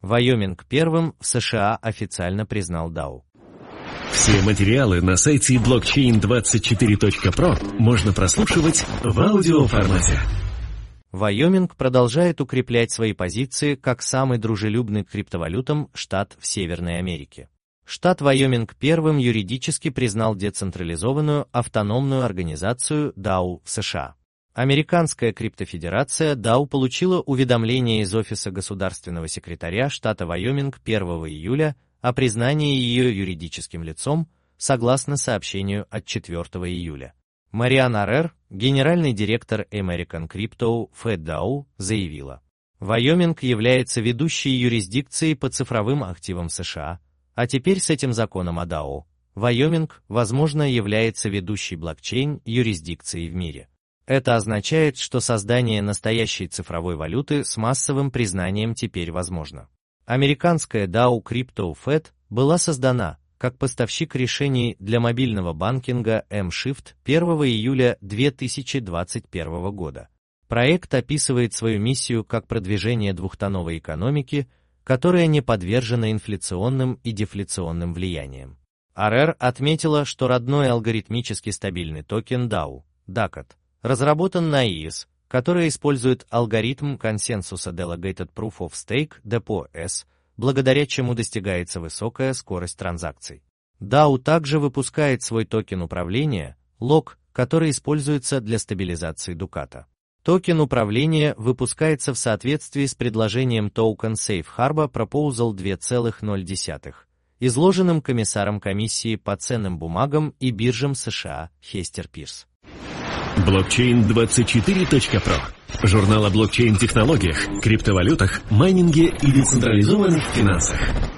Вайоминг первым в США официально признал DAO. Все материалы на сайте blockchain24.pro можно прослушивать в аудиоформате. Вайоминг продолжает укреплять свои позиции как самый дружелюбный к криптовалютам штат в Северной Америке. Штат Вайоминг первым юридически признал децентрализованную автономную организацию DAO в США. Американская криптофедерация DAO получила уведомление из Офиса государственного секретаря штата Вайоминг 1 июля о признании ее юридическим лицом, согласно сообщению от 4 июля. Мариан Аррер, генеральный директор American Crypto Fed DAO, заявила: Вайоминг является ведущей юрисдикцией по цифровым активам США, а теперь с этим законом о DAO Вайоминг, возможно, является ведущей блокчейн-юрисдикцией в мире. Это означает, что создание настоящей цифровой валюты с массовым признанием теперь возможно. Американская DAO Crypto Fed была создана как поставщик решений для мобильного банкинга mShift 1 июля 2021 года. Проект описывает свою миссию как продвижение двухтоновой экономики, которая не подвержена инфляционным и дефляционным влияниям. Аррер отметила, что родной алгоритмически стабильный токен DAO, DACOT, разработан на EOS, который использует алгоритм консенсуса Delegated Proof of Stake DPoS, благодаря чему достигается высокая скорость транзакций. DAO также выпускает свой токен управления, LOC, который используется для стабилизации дуката. Токен управления выпускается в соответствии с предложением Token Safe Harbor Proposal 2.0, изложенным комиссаром комиссии по ценным бумагам и биржам США Хестер Пирс. Blockchain24.pro. Журнал о блокчейн-технологиях, криптовалютах, майнинге и децентрализованных финансах.